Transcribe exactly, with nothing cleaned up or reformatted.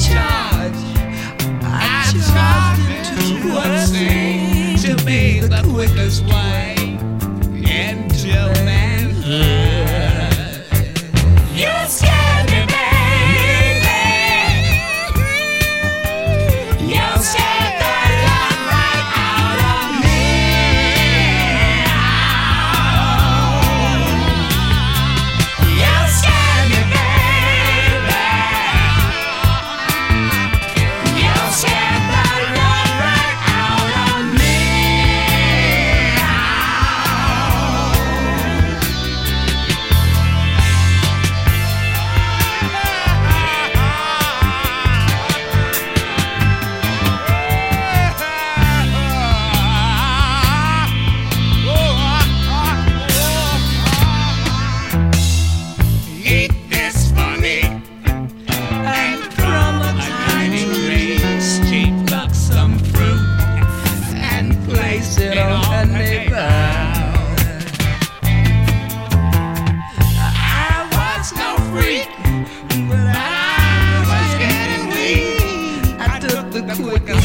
charge. I charged into what seemed to be the quickest way into manhood. You scared me, baby. You scared the love right out of me. You scared me, baby. You scared the love right out of me. Eat this funny and from a tiny race, cheap pluck some fruit and place it on the table. I was no freak, but I was getting weak. I took the quickest